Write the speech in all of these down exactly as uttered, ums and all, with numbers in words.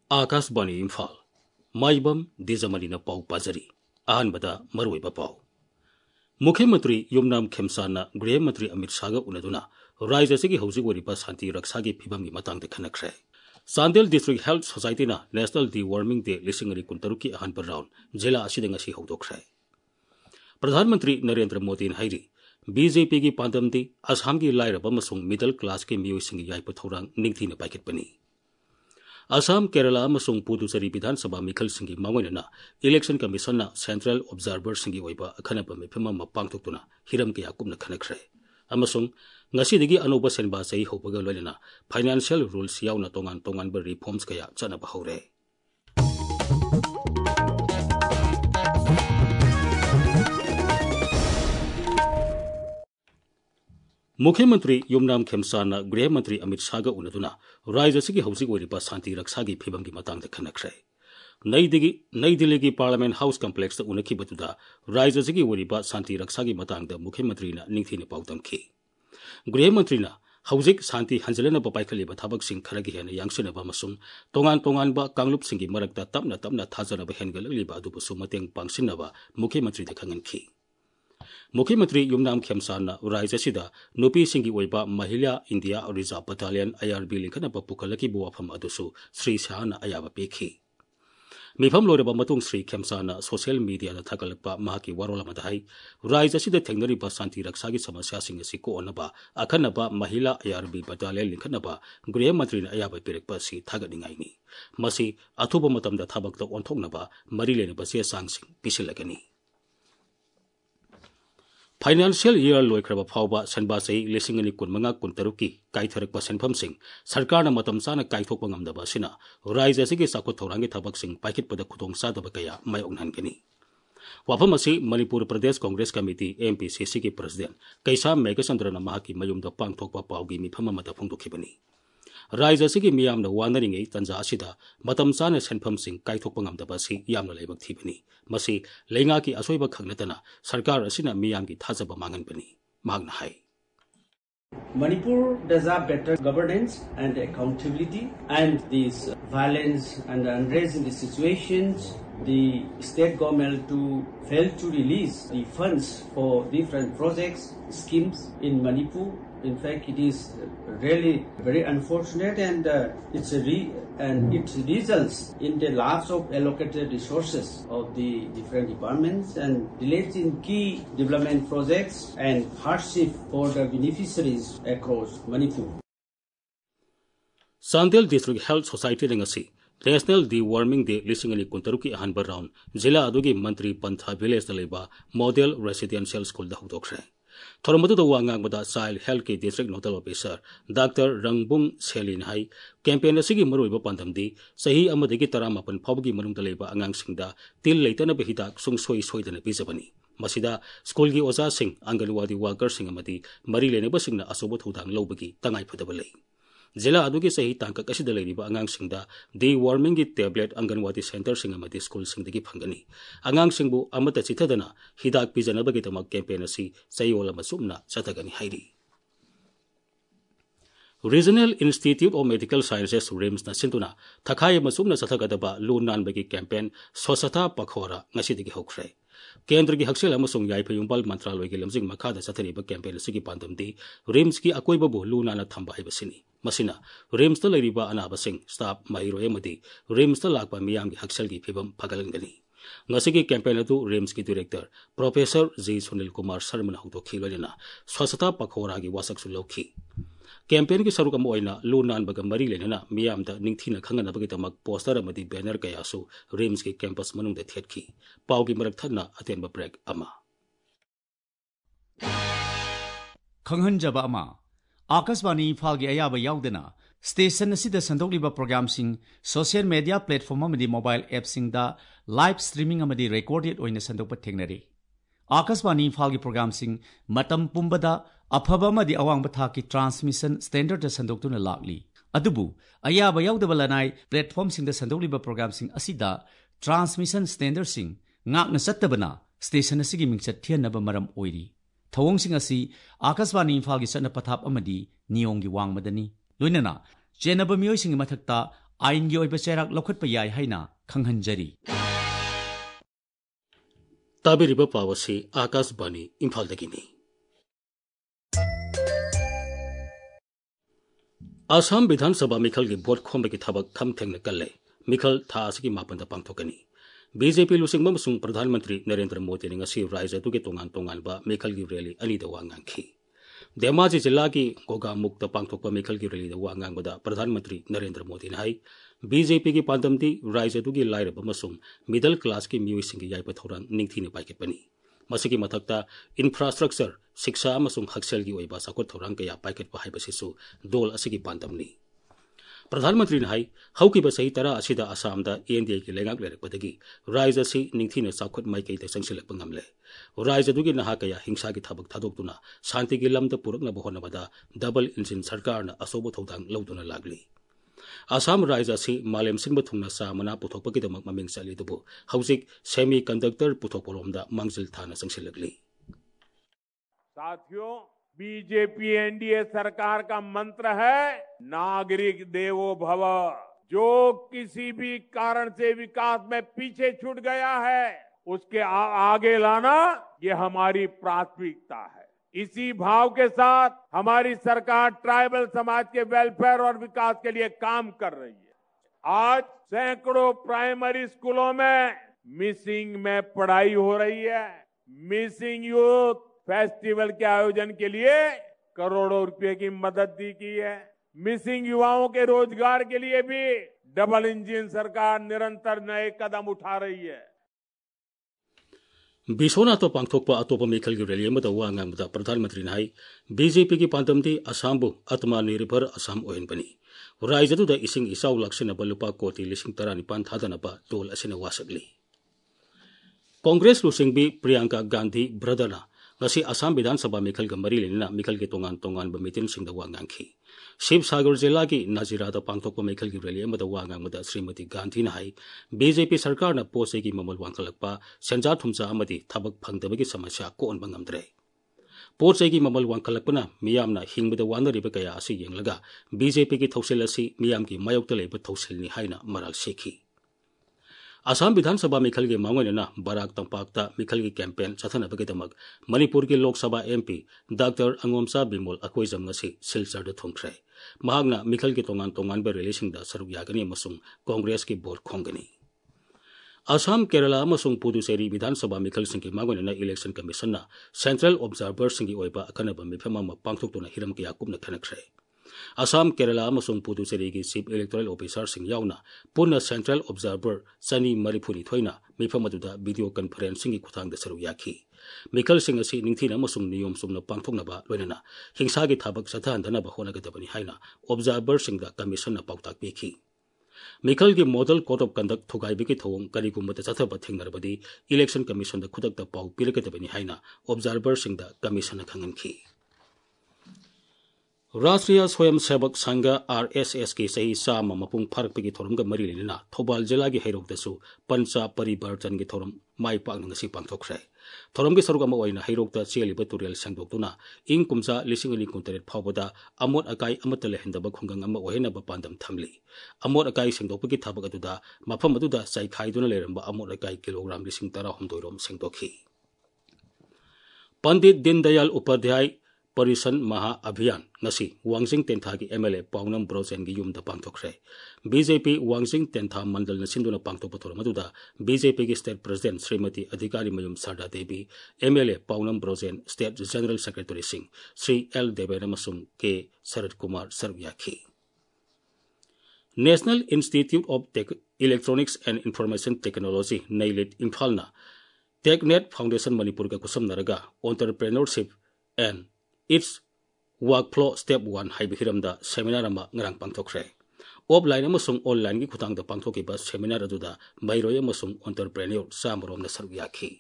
आकाशवाणी इम्फाल माइबम दिजमलीना पाउ पाजरी अहनबदा मरुइबा पाउ मुख्यमंत्री युमनाम खेमसाना गृह मंत्री अमित शाह उनदुना राज्य से हौजिक ओरिबा शांति रक्षा की फिवम की मतंग खनख्रे Chandel district health society national deworming day लिसिंग अनि कुंतरुक की अहनब राउंड जिला असिदंगसी हौदोख्रे प्रधानमंत्री नरेंद्र मोदी हाइरी बीजेपी की पांदमदी असम की लाइरब अमसुंग मिडल क्लास के मियोइसिंग याइप थौरांग निंगथीना पाइखतपनी असम केरला अमसुंग पुदुचेरी विधानसभा मिखलसिंगी मांगोइना इलेक्शन कमीशन सेंट्रल ऑब्जर्वर सिंगी ओइबा अखनब मिफम अमा पांगथोक्तुना हिरम कया कुमना खनख्रे अमसुंग ngasiदगी अनोबा सेनबा चही होबगा लोइना फाइनेंशियल रूल्स याउना तोंगान तोंगान ब रिफॉर्म्स कया चनबा हौरे मुख्यमंत्री युमनाम खेमसाना गृह मंत्री अमित शाह उनदुना राज्य से हौजिक ओरिबा शांति रक्षा की फिवम की मतंग खनख्रे नई दिल्ली की पार्लियामेंट हाउस कम्प्लेक्स उनखिबदुदा राज्य से ओरिबा शांति रक्षा की मतंग मुख्यमंत्री निंगथीना पाउदमखी गृह मंत्री हौजिक शांति हंजलनब पाइखलिबा थबकसिंग खरगी हेना यांगसिनबा अमसुंग तोंगान तोंगानबा कांगलुपसिंगी मरक्ता तपना तपना थाजनबा हेनगललिबा अदुबसु मतेंग पांगसिनबा मुख्यमंत्री दा खंगनखी मुख्यमंत्री युमनाम खेमसाना राज्य सिदा नुपी सिंगी ओइबा महिला इंडिया रिजर्व बटालियन आईआरबी लिंखनब पुखलकी बुवाफम अदुसु श्री शाहना अयाबा पेखी मिफम लोरबा मतुंग श्री खेमसाना सोशल मीडिया दा थगलपा माकी वारोल मदहाई राज्य सिदा थेंगनरिबा शांति रक्षा की समस्या सिंग असि कोनबा अखनबा महिला आईआरबी बटालियन लिंखनबा गृह मंत्री अयाबा पेरकपा सि थागनिंगाइनी मसि अथुब मतमदा थबकता ओंथोकनबा मरी लेनबा से सांगसिंग पिसिलगनी फाइनेंशियल ईयर लोइख्रब फाउबा सनबा चही लिसिंग अनि कुनमंगा कुनतरुक की काइथरकपा सेनफमसिंग सरकारना मतम चाना काइथोकपा ngamdaba सिना राज्य से चाखुत थौरांगी थबकसिंग पाइखितपदा खुदोंग चादबा कया मायोगनहनगनी वाफम असि मणिपुर प्रदेश कांग्रेस कमिटी एमपीसीसी की प्रेसिडेंट कैसाम मेघचंद्रना महाकी मयुमदा पांगथोकपा पाउगी मिफम अमदा फोंदोखिबनी राज्य से मियामना वानरिंगै तंजा असिदा मतम चाना सेनफमसिंग काइथोकपा ngamdaba सि यामना लाइबक थीबनी मसी लेंगा की असोइबा खंगनतना सरकार असिना मियाम की थाजबा मांगनबनी मांगना है Manipur deserves better governance and accountability, and this violence and unrest in the situations, the state government to fail to release the funds for different projects, schemes in Manipur. In fact, it is really very unfortunate, and uh, it's a re and it results in the loss of allocated resources of the different departments and delays in key development projects and hardship for the beneficiaries across Manipur. Sandel District Health Society ngasi National De-Warming Day lising ani kuntaruki ahanba round जिला अदुगी मंत्री पंथा village दलेबा model residential school दा हुदोखरे थोरमदु द वांगांग बदा चाइल्ड हेल्थ के डिस्ट्रिक्ट नोडल ऑफिसर डॉक्टर रंगबुंग सेलिन हाई कैंपेन असिगी मरुइबा पांदमदी सही अमदगी तरामापन फावगी मनुंग दलेबा अंगांगसिंगदा तिल लेतनबा हिदाक सुंगसोई सोइदना पिजबनी मसिदा स्कूल की ओजा सिंह आंगनवाड़ी वर्कर सिंह अमदी मरी लेनेबसिंगना असोब थौदांग लौबगी तंगाई फदबा लई जिला अदुगी सही तांकक असिदा लेरिबा अंगांगसिंगदा डी वार्मिंग की टैबलेट आंगनवाड़ी सेंटर सिंह अमदी स्कूल सिंगदगी फंगनी अंगांगसिंगबु अमता चिथदना हिदाक पिजनबगी तमक कैंपेन असि सयोल अमसुमना चथगनी हाइरी regional institute of medical sciences RIMS न सिंतुना थखाय अमसुमना चथगदबा लू नानबगी कैंपेन स्वच्छता पखोरा ngasiदगी होख्रे केंद्र की हक्सेल अमसुंग याइफयुंबल मंत्रालय की लमजिंग मखादा चथरिबा कैंपेन सिगी पांदमदी रिम्स की अकोइबबु लू नाना थंबा हाइबसिनी मसिना रिम्स त लैरिबा अनाबसिंग स्टाफ माहिरोय अमदी रिम्स त लाकपा मियाम की हक्सेल की फिबम फगलंगनी ngasi कैंपेन अदु रिम्स की director professor G Sunil Kumar Sharma हौदोखी लोइना स्वच्छता पखोरा की वासकसु लौखी कैंपेन की सरुक अमोइना लू नानबगा मरी लेना मियाम द निंगथीना खंगनबगिदमक पोस्टर अमदी बैनर कयासु रिम्स की कैंपस मनुंग द थेटखी पाउगी मरक थना अतेनबा ब्रेक अमा खंगहनजबा अमा आकाशवाणी इम्फालगी अयाबा याउदना स्टेशन असिदा संदोक्लिबा प्रोग्रामसिंग सोशल मीडिया प्लेटफॉर्म अमदी मोबाइल एप्ससिंगदा लाइव स्ट्रीमिंग अमदी रिकॉर्डेड ओइना संदोक्पा थेंगनरी आकाशवाणी इम्फालगी प्रोग्रामसिंग मतम पुंबदा अफबा अमदी अवांग थाकी ट्रांसमिशन स्टैंडर्ड संदोक्तुना लागली अदुबु अयाबा याउदबा लनाई प्लेटफॉर्म सिंगदा संदोक्लिबा प्रोग्रामसिंग असिदा ट्रांसमिशन स्टैंडर्ड सिंग ngakna satabana station asigi mingchat thianaba maram oiri thawong sing asi akaswani imphal gi satna pathap amadi niyong gi wangmadani loinana chenaba miyoi sing mathakta आईनगी ओइबा चेराक लौखटपा याय हाइना खंगहनजरी। ताबिरिबा पावसी आकाशवाणी इम्फालदगिनी। आसाम विधानसभा मिखल की भोट खोम की थबक खम थेंग कल्ले मिखल था की मापन पांथोकनी बीजेपी लुसिंग ममसुंग प्रधानमंत्री नरेंद्र मोदी ने ngasi राज्य के तोंगान तोंगानबा मिखल की रैली अनीद वांगांखी धेमाजी जिला की गोगा मुक्त पांथोकपा मिखल की रैली वांगांगबदा प्रधानमंत्री नरेंद्र मोदी ने हाई बीजेपी की पांदमदी राज्य की लाइरब मसुंग मिडल क्लास की मियोइसिंग की याइपा थौरांग निंगथीने पाइकेपनी मसिकी मथक्ता इंफ्रास्ट्रक्चर शिक्षा अमसुंग हक्सेल की ओइबा साखोट थौरांग कया पाइकेटपा हाइबसिसु दोल असिकी पांदमनी प्रधानमंत्री ने हाई हौकिबा सही तरह असिदा आसाम दा एनडीए की लेगाक लेरकपदगी राज्य से निंगथीने साखोट माइकैते संगसिलकपा ngamle राज्य दुगी नहा कया हिंसा की थबक थादोक्तुना शांति की लमदा पुरकनबा होनबदा डबल इंजिन सरकार ना असोबो थौदांग लौदुना लागली आसाम राज्य से मालेम सिंबा थुंगना सामना पुथोकपगिदमक ममिंग चलिदुबु हौजिक सेमी कंडक्टर पुथोकपोरोमदा मांगजिल थाना संगसिलकली। साथियों, बीजेपी एनडीए सरकार का मंत्र है नागरिक देवो भव। जो किसी भी कारण से विकास में पीछे छूट गया है उसके आ, आगे लाना ये हमारी प्राथमिकता है। इसी भाव के साथ हमारी सरकार ट्राइबल समाज के वेलफेयर और विकास के लिए काम कर रही है। आज सैकड़ों प्राइमरी स्कूलों में मिसिंग में पढ़ाई हो रही है। मिसिंग यूथ फेस्टिवल के आयोजन के लिए करोड़ों रुपए की मदद दी की है। मिसिंग युवाओं के रोजगार के लिए भी डबल इंजन सरकार निरंतर नए कदम उठा रही है। बिसोना तो पांथोकपा अतोप मिखल की रैली में वांगांगबदा प्रधानमंत्री ने हाई बीजेपी की पांतमदी आसामबु आत्मनिर्भर आसाम ओहनबनी राज्यदुदा इसिंग इसाउ लक्ष्यनबा लुपा कोटी लिसिंग तरानिपान थादनबा टोल असिना वासकली कांग्रेस लुसिंग भी प्रियंका गांधी ब्रदरना ngasi Assam विधानसभा मिखल का मरी लेना मिखल के तोंगान तोंगान बमितिन सिंह वांगांखी शिवसागर जिला की नाजिरादा पांथोकपा मिखल की रैली में वांगांगबदा श्रीमती गांधी ने हाई बीजेपी सरकार न पोसे की ममल वांखलकपा सेंजा थुमजा अमदी थबक फंगदबगी समस्या कोअनबा ngamdre पोसे की ममल वांखलकपना मियामना हिंगबदा वानरिबा कया असि येंगलगा बीजेपी की थौसिल असि मियाम की मायोक्ता लेबा थौसिलनी हाइना मराल सेखी आसाम विधानसभा मिखल के मांगोना बराक तंपाकता मिखल की कैंपेन चथनबगेदमक मणिपुर के Lok Sabha MP doctor Angomcha Bimol Akoijam ngasi Silchar थोंख्रे महागना मिखल के तोंगान तोंगान बे रिलेशन दा सरुक यागनी मसुंग कांग्रेस की बोर्ड खोंगनी आसाम केरला मसुंग पुदुचेरी विधानसभा मिखल सिंह की मांगोना इलेक्शन कमीशन ना सेंट्रल ऑब्जर्वर सिंह की ओइबा अकनबा मिफमा पांगथोक्तुना हिरम कया कुमना खनख्रे आसाम केरला मसुंग पुदुचेरी की चीफ इलेक्टोरल ऑफिसर सिंह यावना पुनः सेंट्रल ऑब्जर्वर चनी मरिफुनी थोइना मिफम अदुदा वीडियो कॉन्फ्रेंसिंग की खुथांग सरुक याखी मिखल सिंह असि निंगथीना मसुंग नियम सुमना पांगथोकनबा लोइना हिंसा की थाबक सथाहनदनबा होनगदबनी हाइना ऑब्जर्वर सिंह दा कमीशन ना पाउताक पिखी मिखल की मॉडल कोड ऑफ कंडक्ट थुगाइबगी थौंग करिगुमबदा चथब थेंगनरबदी इलेक्शन कमीशन दा खुदकता पाउ पिरगदबनी हाइना ऑब्जर्वर सिंह दा कमीशन खंगनखी राष्ट्रीय स्वयं सेवक संघ आरएसएस की सही साम मपुंग फरक की थोरम मरी लेना थौबाल जिला की हैरोक्तसु पंचा परिवर्तन की थोरम माई पाकनगसी पांगथोख्रे थोरम की सरुक अमा ओइना हैरोक्ता चेलिबा तुरेल संगदोक्तुना इंग कुमसा लिसिंग अनि कुंतरेट फावबदा अमोट अकाई अमत लेहंदबा खुंगंग अमा ओहेनबा पांदम थमली अमोट अकाई सेंगदोकपगी थाबक अदुदा मफम अदुदा साइखाइदुना लेरंबा अमोट अकाई किलोग्राम लिसिंग तरा हमदोइरोम सेंगदोखी पंडित दीनदयाल उपाध्याय परिसन महा अभियान ngasi वांगजिंग तेंथा की एमएलए पाउनम ब्रोजेन की युम द पांगथोख्रे बीजेपी वांगजिंग तेंथा मंडल न सिंधुना पांगथोक पथोर मदुदा बीजेपी की state president Shrimati Adhikarimayum Sharda Devi MLA Paonam Brojen state general secretary सिंह श्री एल देवेरमसुम के शरद कुमार सर्वयाखी national institute of electronics and information technology NIELIT इम्फालना टेकनेट फाउंडेशन मणिपुर का कुसमनरगा entrepreneurship and its workflow step one हाइब हिरमदा सेमिनार अमा ngarang पांगथोख्रे ऑफलाइन अमसुंग ऑनलाइन की खुतांगदा पांगथोकिबा सेमिनार अदुदा बाइरोय अमसुंग एंटरप्रेन्योर सामरोम सरक याखी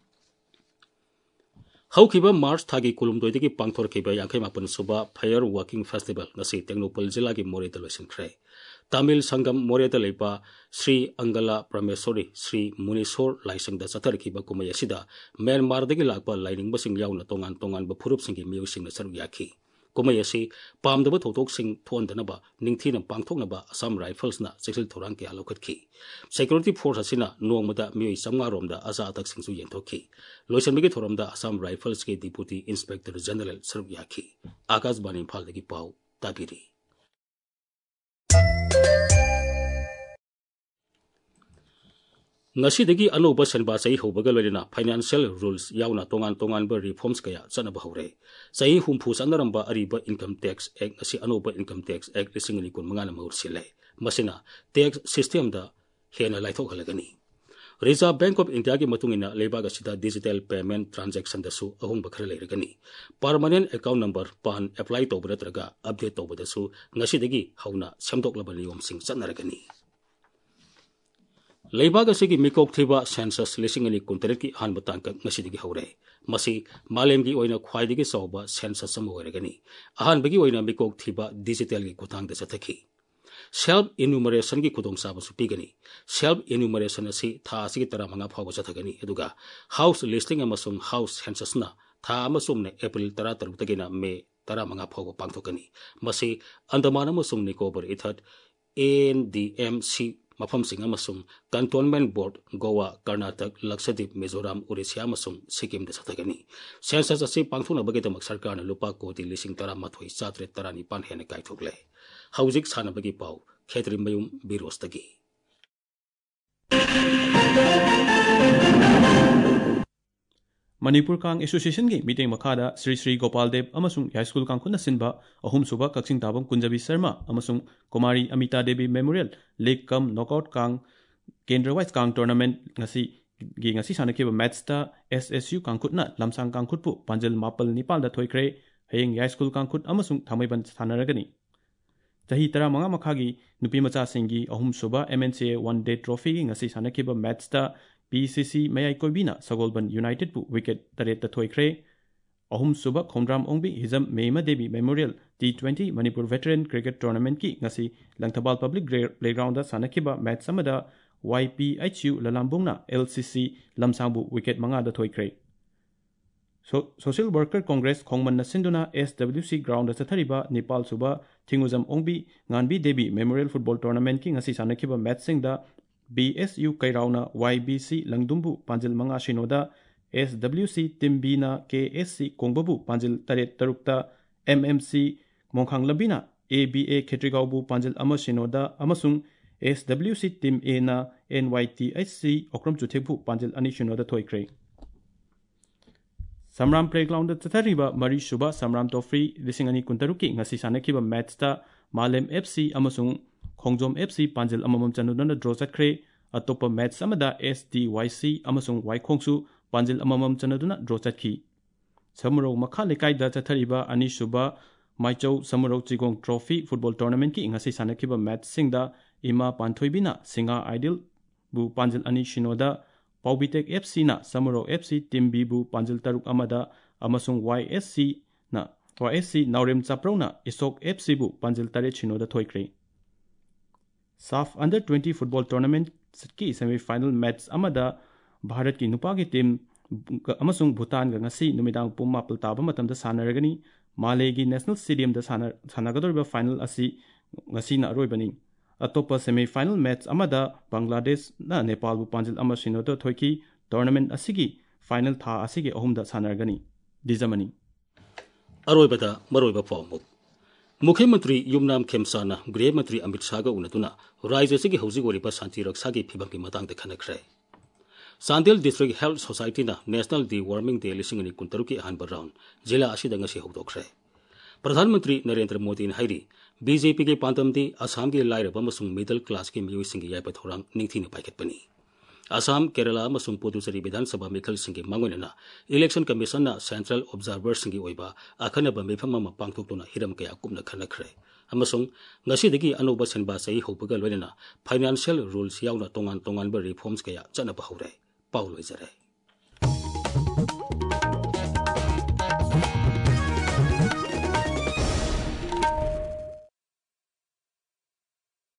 हौकिबा मार्च थागी कुलुमदोइदगी पांगथोरखिबा यांखै मापन सुबा fire working festival ngasi Tengnoupal जिला की मोरेदा लोइसनख्रे तमिल संगम मोरेदा लेपा श्री अंगला परमेश्वरी श्री मुनीश्वर लाइसंग दा चथरखिबा कुमय असिदा म्यांमारदगी लाकपा लाइनिंग बसिंग याउना तोंगान तोंगान ब फुरुप सिंगी मियुसिंग सरक याखी कुमई असी पामदब थौथोकसिंग थोंदनबा निंगथीना पांगथोकनबा असम राइफल्सना सेक्सिल थौरांग कया लौखटखी सिक्योरिटी फोर्स असिना नोंगमदा मियोय समगा रोमदा अजा अतकसिंगसु येंथोखी लोइसनबगी थोरमदा असम राइफल्स के डिप्यूटी इंस्पेक्टर जनरल सरुक याखी आकाशवाणी इम्फालदगी पाउ ताबिरी ngasi anoba senba sai hobaga loina financial rules yauna tongan tongan ba reforms kaya chanaba hore sai humpu sanaramba ariba income tax act ngasi anoba income tax act lising ni kun mangana maur sile masina tax system da hena laithok halagani Reserve Bank of India ki matungina lebaga sida digital payment transaction da su ahung bakhara leiragani permanent account number pan apply tobra traga update tobada su ngasi dagi hauna samdok labani yom sing chanaragani Leibaga sigi mikok thiba census lising ani kuntaret ki han batang ka ngasidigi hore masi malem gi oina khwaidigi sawba census sam horegani ahan bagi oina mikok thiba digital gi kutang da sathaki self enumeration gi kudong sa basu pigani self enumeration asi tha sigi tara manga phawa sathagani aduga house listing amasung house census na tha amasung ne april tara taruk tagina me tara manga phawa pangthokani masi andaman amasung nicobar ithat N D M C Mafam sing amasung Cantonment Board Goa Karnataka Lakshadweep Mizoram Orissa amasung Sikkim da sathagani census asi pangthuna bagitamak sarkarna lupa koti lising tara mathoi chatre tarani pan hena kaithokle haujik sana bagi pau khetri mayum birostagi Manipur Kang Association ki meeting makada Sri Sri Gopal Dev amasung high school kang khuna sinba ahum suba kaksing tabam Kunjabi Sharma amasung Kumari Amita Devi Memorial League Cum Knockout Kang Kendra Wise Kang Tournament ngasi gi ngasi sanakhiba match ta S S U kang khutna lamsang kang khutpu panjal mapal nipal da thoikre hayeng high school kang khut amasung thamaiban thanaragani Tahi tara manga makhagi nupi macha singi ahum suba M N C A one day trophy gi ngasi sanakhiba match ta P C C Mayai Koibina Sagolban United bu wicket taret ta thoikre ahum suba khondram ongbi hizam Meima Devi Memorial T twenty Manipur Veteran Cricket Tournament ki ngasi Langthabal Public Playground da sanakhiba match samada Y P H U Lalambungna L C C Lamsangbu wicket manga da thoikre so Social Worker Congress Khongman na sinduna S W C ground da sathariba Nepal suba Thinguzam ongbi Nganbi Devi Memorial Football Tournament ki ngasi sanakhiba match sing da B S U Kairauna Y B C Langdumbu Panjil Manga Shinoda S W C Timbina K S C Kongbabu Panjil Taret Tarukta M M C Mongkhang Labina A B A Khetrigaubu Panjil Ama Shinoda Amasung S W C Tim A na N Y T H C Okram Chuthekbu Panjil Ani Shinoda Thoikre Samram Playground Tathariba Mari Shuba Samram Tofri Lisingani Kuntaruki ngasi sanakhiba match ta Malem F C Amasung Khongjom F C Panjil Amamam Chanudana draw chatkre atopa match samada S D Y C amasung Y Khongsu Panjil Amamam Chanudana draw chatkhi Samuro Makha Lekai da chathariba ani suba Maichau Samuro Chigong Trophy Football Tournament ki ngasi sanakhiba match singda Ima Panthoibina Singa Ideal bu Panjil Ani Shinoda Paubitek F C na Samuro F C Team B bu Panjil Taruk Amada amasung Y S C na Y S C Naurem Chaprona Isok F C bu Panjil Tare Shinoda thoikre S A F Under twenty Football Tournament ki semi-final match amada Bharat ki nupa ki team amasung Bhutan ga ngasi numidang pum mapal taba matamda sanaragani Male gi National Stadium da sanagadoriba final asi ngasi na aroibani atopa semi-final match amada Bangladesh na Nepal bu Panjil ama Shinoda thoiki tournament asigi final tha asigi ahumda sanaragani Dijamani Aroibada maroiba pawmuk मुख्यमंत्री युमनाम खेमसाना गृह मंत्री अमित शाह का उन्नतुना राज्य से हौजिक ओरिबा शांति रक्षा की फिबम की मतंग खनख्रे चांदेल डिस्ट्रिक्ट हेल्थ सोसाइटी ना नेशनल डी वार्मिंग डे लिसिंग अनि कुंतरु की अहन राउंड जिला असिदा ngasi हौदोख्रे प्रधानमंत्री नरेंद्र मोदी ने हाइरी बीजेपी के पांतमदी असम के लाइरब अमसुंग मिडल क्लास के मियोइसिंग की याइपा थोरांग निंगथिने पाइखतपनी असम केरला अमसुंग पुदुचेरी विधानसभा मिखल सिंह मांगोनना इलेक्शन कमीशन ना सेंट्रल ऑब्जर्वर सिंह की ओइबा अखनब मिफम मा पांगथोक्तुना हिरम कया कुमना खनख्रे अमसुंग ngasi अनोबा सेनबा सही होबगा लोइना फाइनेंशियल रूल्स यावना तोंगान तोंगान रिफॉर्म्स कया चनबा हौरे पाउलोइजरे